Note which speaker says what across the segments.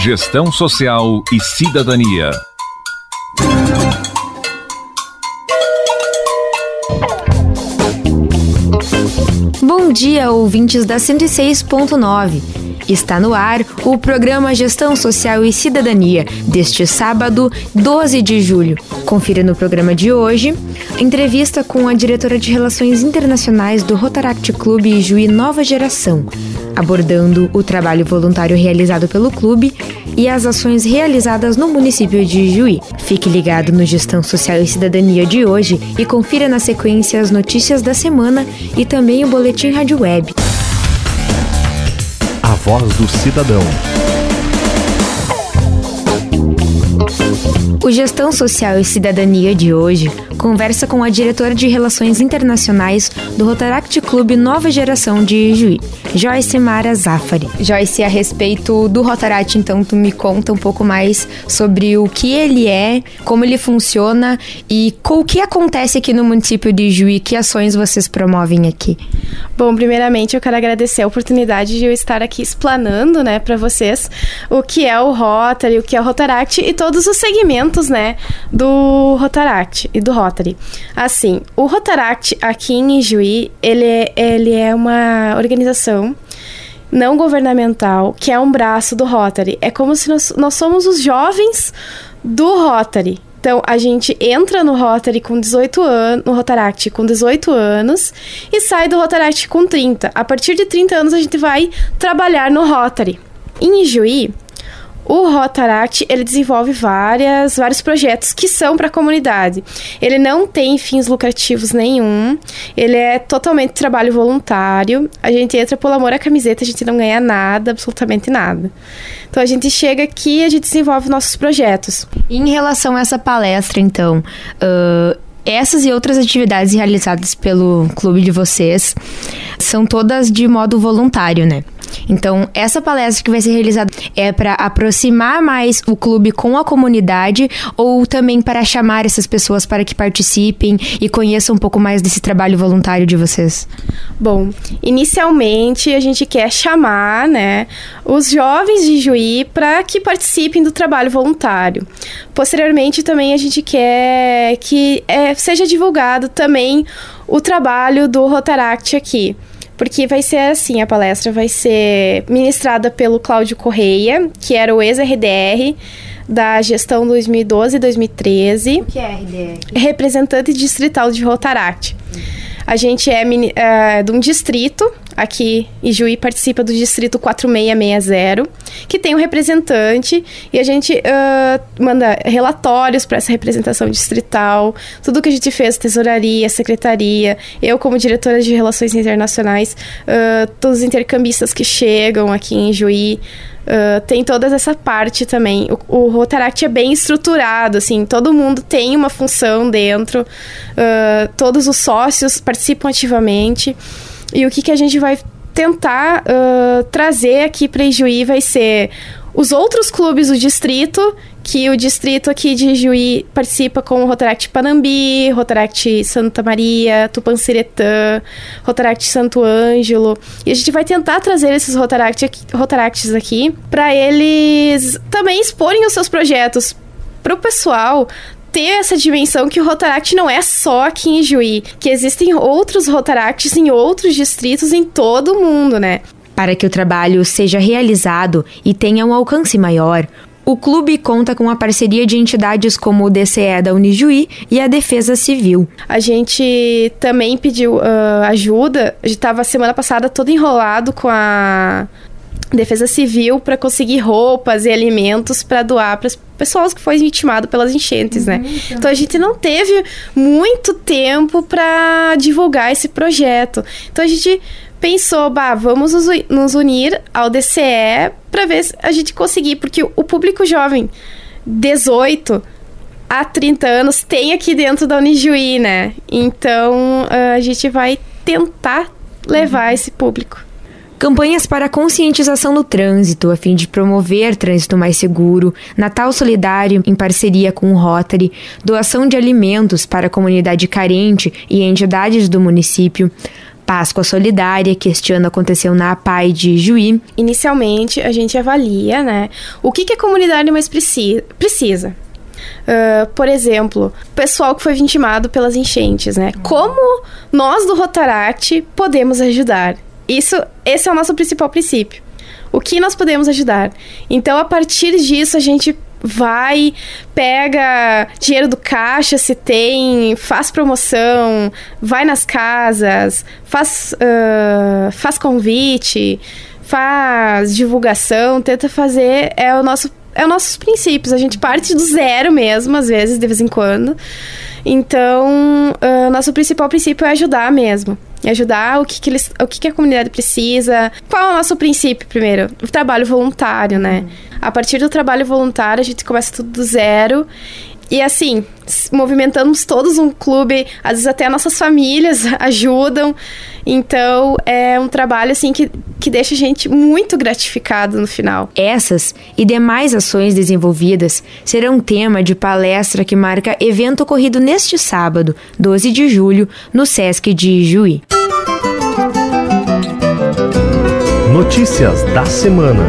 Speaker 1: Gestão Social e Cidadania.
Speaker 2: Bom dia, ouvintes da 106.9. Está no ar o programa Gestão Social e Cidadania, deste sábado, 12 de julho. Confira no programa de hoje, entrevista com a diretora de Relações Internacionais do Rotaract Clube Ijuí Nova Geração, abordando o trabalho voluntário realizado pelo clube e as ações realizadas no município de Ijuí. Fique ligado no Gestão Social e Cidadania de hoje e confira na sequência as notícias da semana e também o Boletim Rádio Web.
Speaker 3: A Voz do Cidadão.
Speaker 2: O Gestão Social e Cidadania de hoje conversa com a diretora de Relações Internacionais do Rotaract Clube Nova Geração de Ijuí, Joyce Mara Zafari. Joyce, a respeito do Rotaract, então, tu me conta um pouco mais sobre o que ele é, como ele funciona e o que acontece aqui no município de Ijuí, que ações vocês promovem aqui.
Speaker 4: Bom, primeiramente eu quero agradecer a oportunidade de eu estar aqui explanando, para vocês o que é o Rotary, o que é o Rotaract e todos os segmentos, do Rotaract e do Rotary. Assim, o Rotaract aqui em Ijuí, ele é uma organização não governamental, que é um braço do Rotary. É como se nós somos os jovens do Rotary. Então, a gente entra no Rotary com 18 anos, no Rotaract com 18 anos e sai do Rotaract com 30. A partir de 30 anos, a gente vai trabalhar no Rotary. Em Ijuí, o Rotaract, ele desenvolve vários projetos que são para a comunidade. Ele não tem fins lucrativos nenhum, ele é totalmente trabalho voluntário. A gente entra por amor à camiseta, a gente não ganha nada, absolutamente nada. Então, a gente chega aqui e a gente desenvolve nossos projetos.
Speaker 2: Em relação a essa palestra, então, essas e outras atividades realizadas pelo clube de vocês são todas de modo voluntário, né? Então, essa palestra que vai ser realizada é para aproximar mais o clube com a comunidade ou também para chamar essas pessoas para que participem e conheçam um pouco mais desse trabalho voluntário de vocês?
Speaker 4: Bom, inicialmente a gente quer chamar, os jovens de Ijuí para que participem do trabalho voluntário. Posteriormente, também a gente quer que seja divulgado também o trabalho do Rotaract aqui. Porque vai ser assim, a palestra vai ser ministrada pelo Cláudio Correia, que era o ex-RDR da gestão 2012 e 2013. O
Speaker 2: que é RDR?
Speaker 4: Representante distrital de Rotaract. A gente é de um distrito, aqui Ijuí participa do distrito 4660, que tem um representante e a gente manda relatórios para essa representação distrital, tudo que a gente fez, tesouraria, secretaria, eu como diretora de Relações Internacionais, todos os intercambistas que chegam aqui em Ijuí, tem toda essa parte também. O Rotaract é bem estruturado, assim, todo mundo tem uma função dentro, todos os sócios participam ativamente. E o que a gente vai tentar trazer aqui para Ijuí vai ser os outros clubes do distrito, que o distrito aqui de Ijuí participa com o Rotaract Panambi, Rotaract Santa Maria, Tupanciretã, Rotaract Santo Ângelo. E a gente vai tentar trazer esses Rotaracts aqui para eles também exporem os seus projetos para o pessoal ter essa dimensão que o Rotaract não é só aqui em Ijuí, que existem outros Rotaracts em outros distritos em todo o mundo,
Speaker 2: Para que o trabalho seja realizado e tenha um alcance maior, o clube conta com a parceria de entidades como o DCE da Unijuí e a Defesa Civil.
Speaker 4: A gente também pediu ajuda, a gente estava semana passada todo enrolado com a Defesa Civil para conseguir roupas e alimentos para doar para as pessoas que foram vitimadas pelas enchentes, Então a gente não teve muito tempo para divulgar esse projeto. Então a gente pensou, vamos nos unir ao DCE para ver se a gente conseguir, porque o público jovem, 18 a 30 anos, tem aqui dentro da Unijuí, Então a gente vai tentar levar esse público.
Speaker 2: Campanhas para conscientização no trânsito, a fim de promover trânsito mais seguro, Natal Solidário em parceria com o Rotary, doação de alimentos para a comunidade carente e entidades do município, Páscoa Solidária, que este ano aconteceu na APAI de Juí.
Speaker 4: Inicialmente, a gente avalia, né, o que a comunidade mais precisa. Por exemplo, o pessoal que foi vitimado pelas enchentes, né? Como nós do Rotaract podemos ajudar? Esse é o nosso principal princípio. O que nós podemos ajudar? Então, a partir disso, a gente vai, pega dinheiro do caixa, se tem, faz promoção, vai nas casas, faz convite, faz divulgação, tenta fazer, é nossos princípios. A gente parte do zero mesmo, às vezes, de vez em quando. Então, nosso principal princípio é ajudar mesmo. Ajudar o que a comunidade precisa. Qual é o nosso princípio, primeiro? O trabalho voluntário, né? A partir do trabalho voluntário, a gente começa tudo do zero. E assim, movimentamos todos um clube, às vezes até nossas famílias ajudam. Então, é um trabalho assim que deixa a gente muito gratificado no final.
Speaker 2: Essas e demais ações desenvolvidas serão tema de palestra que marca evento ocorrido neste sábado, 12 de julho, no Sesc de Juí.
Speaker 3: Notícias da semana.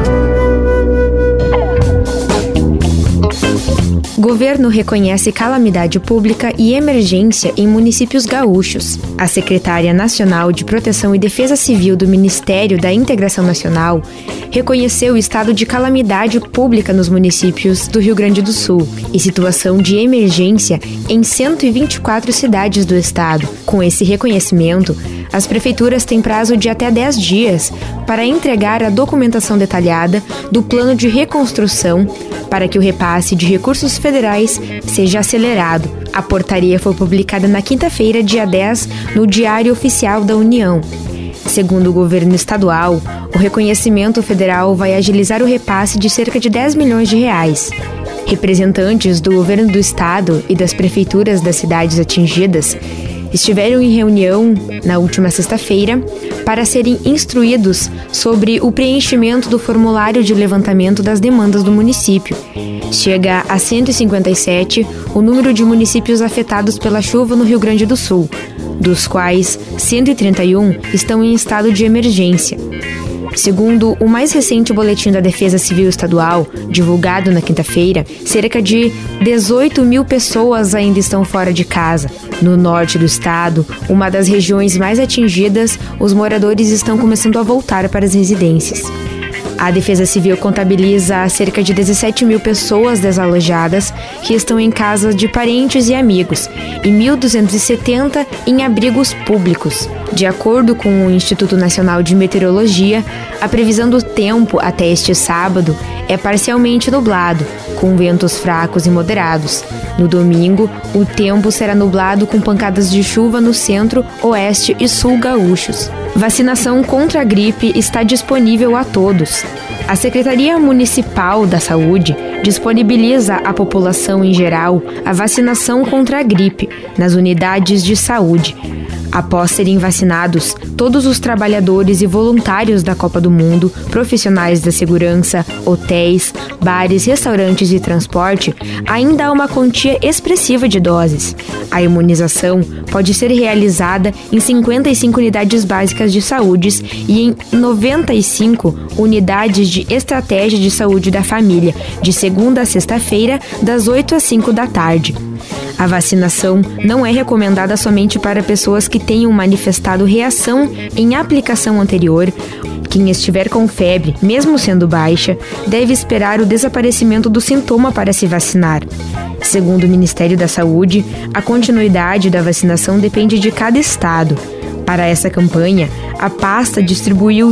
Speaker 2: Governo reconhece calamidade pública e emergência em municípios gaúchos. A secretária nacional de Proteção e Defesa Civil do Ministério da Integração Nacional reconheceu o estado de calamidade pública nos municípios do Rio Grande do Sul e situação de emergência em 124 cidades do estado. Com esse reconhecimento, as prefeituras têm prazo de até 10 dias para entregar a documentação detalhada do plano de reconstrução para que o repasse de recursos federais seja acelerado. A portaria foi publicada na quinta-feira, dia 10, no Diário Oficial da União. Segundo o governo estadual, o reconhecimento federal vai agilizar o repasse de cerca de 10 milhões de reais. Representantes do governo do estado e das prefeituras das cidades atingidas estiveram em reunião na última sexta-feira para serem instruídos sobre o preenchimento do formulário de levantamento das demandas do município. Chega a 157 o número de municípios afetados pela chuva no Rio Grande do Sul, dos quais 131 estão em estado de emergência. Segundo o mais recente boletim da Defesa Civil Estadual, divulgado na quinta-feira, cerca de 18 mil pessoas ainda estão fora de casa. No norte do estado, uma das regiões mais atingidas, os moradores estão começando a voltar para as residências. A Defesa Civil contabiliza cerca de 17 mil pessoas desalojadas que estão em casa de parentes e amigos e 1.270 em abrigos públicos. De acordo com o Instituto Nacional de Meteorologia, a previsão do tempo até este sábado é parcialmente nublado, com ventos fracos e moderados. No domingo, o tempo será nublado com pancadas de chuva no centro, oeste e sul gaúchos. Vacinação contra a gripe está disponível a todos. A Secretaria Municipal da Saúde disponibiliza à população em geral a vacinação contra a gripe nas unidades de saúde. Após serem vacinados, todos os trabalhadores e voluntários da Copa do Mundo, profissionais da segurança, hotéis, bares, restaurantes e transporte, ainda há uma quantia expressiva de doses. A imunização pode ser realizada em 55 unidades básicas de saúde e em 95 unidades de estratégia de saúde da família, de segunda a sexta-feira, das 8 às 5 da tarde. A vacinação não é recomendada somente para pessoas que tenham manifestado reação em aplicação anterior. Quem estiver com febre, mesmo sendo baixa, deve esperar o desaparecimento do sintoma para se vacinar. Segundo o Ministério da Saúde, a continuidade da vacinação depende de cada estado. Para essa campanha, a pasta distribuiu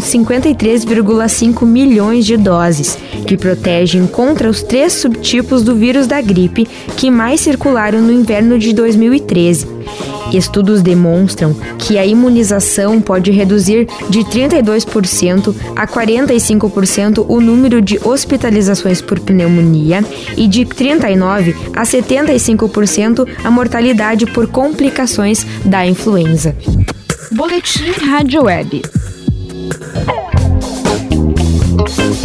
Speaker 2: 53,5 milhões de doses, que protegem contra os 3 subtipos do vírus da gripe que mais circularam no inverno de 2013. Estudos demonstram que a imunização pode reduzir de 32% a 45% o número de hospitalizações por pneumonia e de 39% a 75% a mortalidade por complicações da influenza. Boletim Rádio Web.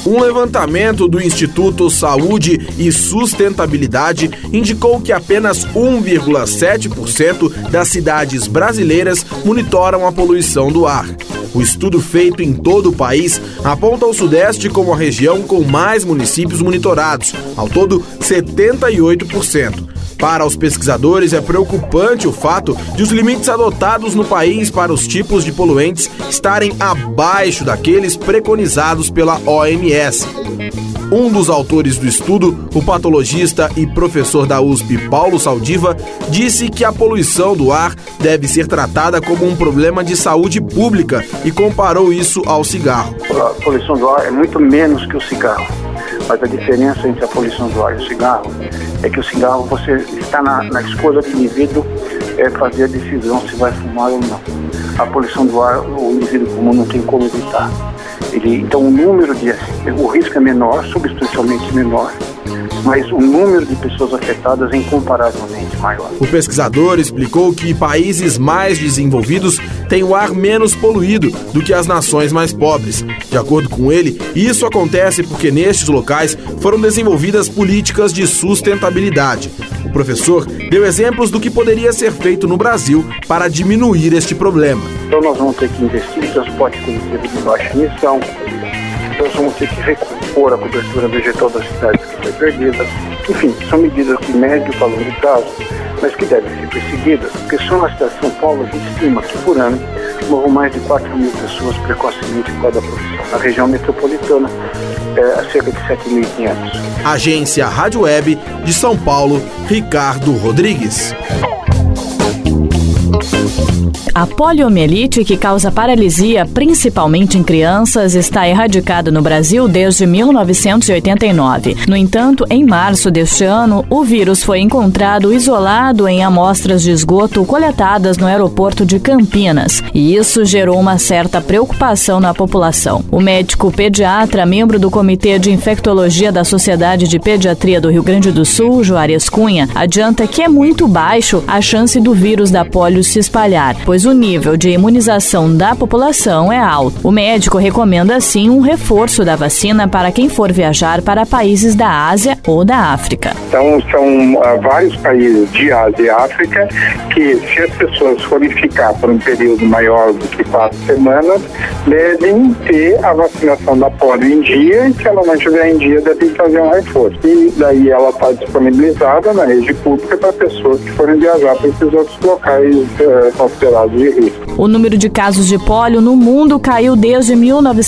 Speaker 3: Um levantamento do Instituto Saúde e Sustentabilidade indicou que apenas 1,7% das cidades brasileiras monitoram a poluição do ar. O estudo feito em todo o país aponta o Sudeste como a região com mais municípios monitorados, ao todo 78%. Para os pesquisadores, é preocupante o fato de os limites adotados no país para os tipos de poluentes estarem abaixo daqueles preconizados pela OMS. Um dos autores do estudo, o patologista e professor da USP, Paulo Saldiva, disse que a poluição do ar deve ser tratada como um problema de saúde pública e comparou isso ao cigarro.
Speaker 5: A poluição do ar é muito menos que o cigarro, mas a diferença entre a poluição do ar e o cigarro é que o cigarro você está na escolha do indivíduo fazer a decisão se vai fumar ou não. A poluição do ar, o indivíduo comum não tem como evitar. Então o risco é menor, substancialmente menor, mas o número de pessoas afetadas é incomparavelmente maior.
Speaker 3: O pesquisador explicou que países mais desenvolvidos têm o ar menos poluído do que as nações mais pobres. De acordo com ele, isso acontece porque nestes locais foram desenvolvidas políticas de sustentabilidade. O professor deu exemplos do que poderia ser feito no Brasil para diminuir este problema.
Speaker 5: Então nós vamos ter que investir em transporte coletivo de baixa emissão, nós vamos ter que recompor a cobertura vegetal das cidades que foi perdida. Enfim, são medidas de médio e longo prazo, mas que devem ser perseguidas, porque só na cidade de São Paulo a gente estima que por ano morram mais de 4 mil pessoas precocemente por causa da poluição. Na região metropolitana, cerca de 7.500.
Speaker 3: Agência Rádio Web de São Paulo, Ricardo Rodrigues.
Speaker 6: A poliomielite, que causa paralisia principalmente em crianças, está erradicada no Brasil desde 1989. No entanto, em março deste ano, o vírus foi encontrado isolado em amostras de esgoto coletadas no aeroporto de Campinas, e isso gerou uma certa preocupação na população. O médico pediatra, membro do Comitê de Infectologia da Sociedade de Pediatria do Rio Grande do Sul, Juarez Cunha, adianta que é muito baixo a chance do vírus da polio se espalhar, pois o nível de imunização da população é alto. O médico recomenda, assim, um reforço da vacina para quem for viajar para países da Ásia ou da África.
Speaker 7: Então, são vários países de Ásia e África que, se as pessoas forem ficar por um período maior do que 4 semanas, devem ter a vacinação da polio em dia, e se ela não estiver em dia, devem fazer um reforço. E daí ela está disponibilizada na rede pública para pessoas que forem viajar para esses outros locais considerados de risco.
Speaker 6: O número de casos de pólio no mundo caiu desde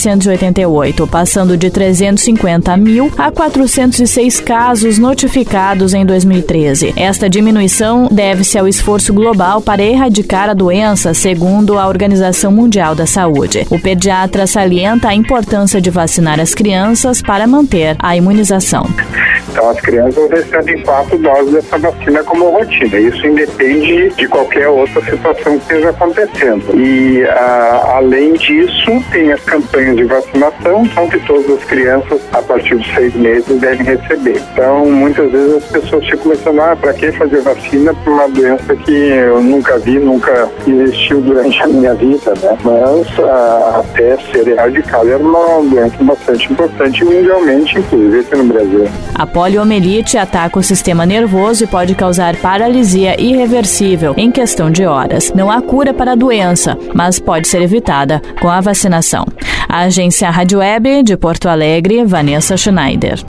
Speaker 6: 1988, passando de 350 mil a 406 casos notificados em 2013. Esta diminuição deve-se ao esforço global para erradicar a doença, segundo a Organização Mundial da Saúde. O pediatra salienta a importância de vacinar as crianças para manter a imunização.
Speaker 7: Então, as crianças recebem 4 doses dessa vacina como rotina. Isso independe de qualquer outra situação que esteja acontecendo. E, além disso, tem as campanhas de vacinação, então que todas as crianças, a partir de 6 meses, devem receber. Então, muitas vezes as pessoas ficam pensando, para que fazer vacina para uma doença que eu nunca vi, nunca existiu durante a minha vida, né? Mas, até ser erradicada, é uma doença bastante importante mundialmente, inclusive aqui no Brasil.
Speaker 6: A poliomielite ataca o sistema nervoso e pode causar paralisia irreversível em questão de horas. Não há cura para a doença, mas pode ser evitada com a vacinação. A agência Rádio Web de Porto Alegre, Vanessa Schneider.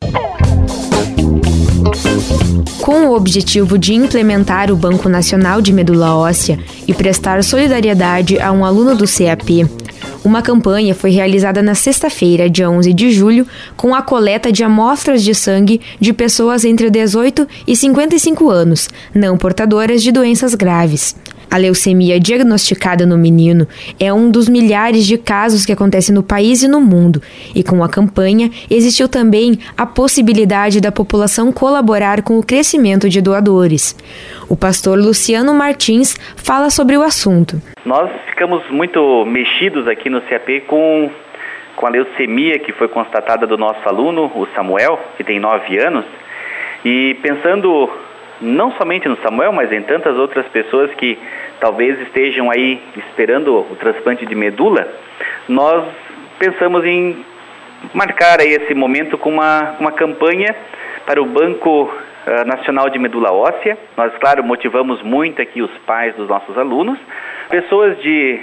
Speaker 2: Com o objetivo de implementar o Banco Nacional de Medula Óssea e prestar solidariedade a um aluno do CAP, uma campanha foi realizada na sexta-feira, dia 11 de julho, com a coleta de amostras de sangue de pessoas entre 18 e 55 anos, não portadoras de doenças graves. A leucemia diagnosticada no menino é um dos milhares de casos que acontecem no país e no mundo, e com a campanha existiu também a possibilidade da população colaborar com o crescimento de doadores. O pastor Luciano Martins fala sobre o assunto.
Speaker 8: Nós ficamos muito mexidos aqui no CAP com a leucemia que foi constatada do nosso aluno, o Samuel, que tem 9 anos, e pensando não somente no Samuel, mas em tantas outras pessoas que talvez estejam aí esperando o transplante de medula, nós pensamos em marcar aí esse momento com uma campanha para o Banco Nacional de Medula Óssea. Nós, claro, motivamos muito aqui os pais dos nossos alunos, pessoas de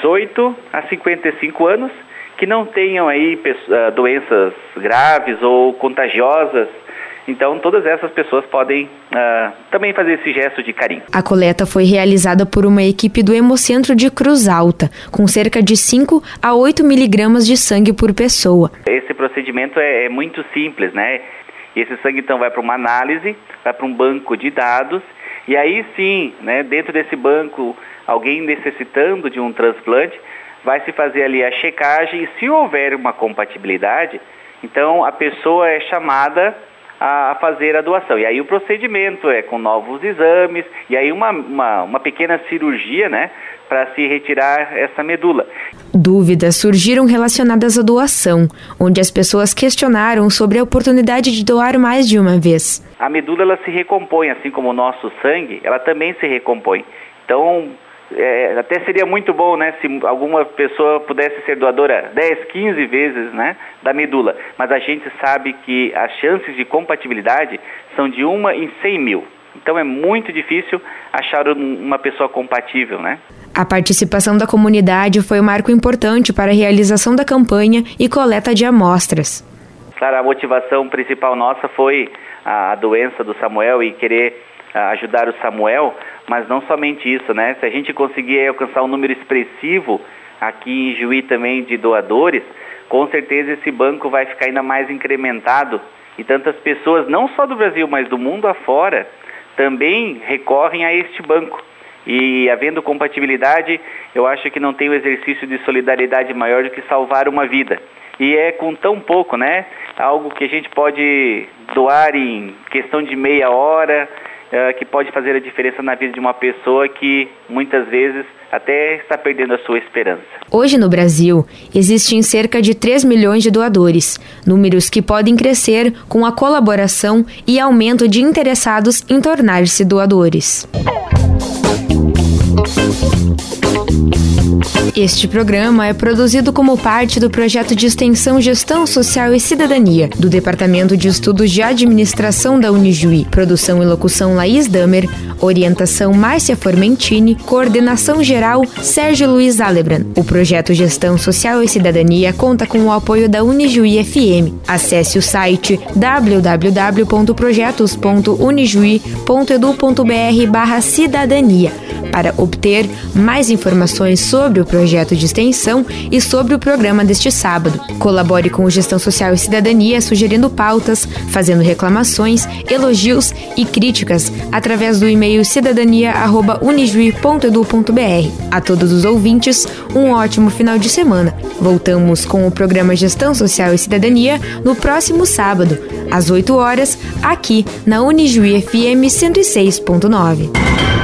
Speaker 8: 18 a 55 anos, que não tenham aí doenças graves ou contagiosas. Então, todas essas pessoas podem também fazer esse gesto de carinho.
Speaker 2: A coleta foi realizada por uma equipe do Hemocentro de Cruz Alta, com cerca de 5 a 8 miligramas de sangue por pessoa.
Speaker 8: Esse procedimento é muito simples, né? Esse sangue, então, vai para uma análise, vai para um banco de dados, e aí sim, né, dentro desse banco, alguém necessitando de um transplante, vai se fazer ali a checagem, e se houver uma compatibilidade, então a pessoa é chamada a fazer a doação. E aí o procedimento é com novos exames, e aí uma pequena cirurgia, né, para se retirar essa medula.
Speaker 2: Dúvidas surgiram relacionadas à doação, onde as pessoas questionaram sobre a oportunidade de doar mais de uma vez.
Speaker 8: A medula, ela se recompõe, assim como o nosso sangue, ela também se recompõe. Então, até seria muito bom, né, se alguma pessoa pudesse ser doadora 10, 15 vezes, né, da medula. Mas a gente sabe que as chances de compatibilidade são de 1 em 100 mil. Então é muito difícil achar uma pessoa compatível, né?
Speaker 2: A participação da comunidade foi um marco importante para a realização da campanha e coleta de amostras.
Speaker 8: Claro, a motivação principal nossa foi a doença do Samuel e querer ajudar o Samuel, mas não somente isso, né? Se a gente conseguir alcançar um número expressivo aqui em Juí também de doadores, com certeza esse banco vai ficar ainda mais incrementado e tantas pessoas, não só do Brasil, mas do mundo afora, também recorrem a este banco. E havendo compatibilidade, eu acho que não tem um exercício de solidariedade maior do que salvar uma vida. E é com tão pouco, né? Algo que a gente pode doar em questão de meia hora, que pode fazer a diferença na vida de uma pessoa que muitas vezes até está perdendo a sua esperança.
Speaker 2: Hoje no Brasil, existem cerca de 3 milhões de doadores, números que podem crescer com a colaboração e aumento de interessados em tornar-se doadores. Este programa é produzido como parte do projeto de extensão Gestão Social e Cidadania, do Departamento de Estudos de Administração da Unijuí. Produção e locução Laís Damer, orientação Márcia Formentini, coordenação geral Sérgio Luiz Alebran. O projeto Gestão Social e Cidadania conta com o apoio da Unijuí FM. Acesse o site www.projetos.unijuí.edu.br/cidadania para obter mais informações sobre o projeto de extensão e sobre o programa deste sábado. Colabore com o Gestão Social e Cidadania sugerindo pautas, fazendo reclamações, elogios e críticas através do e-mail cidadania@unijuí.edu.br. A todos os ouvintes, um ótimo final de semana. Voltamos com o programa Gestão Social e Cidadania no próximo sábado, às 8 horas, aqui na Unijuí FM 106.9.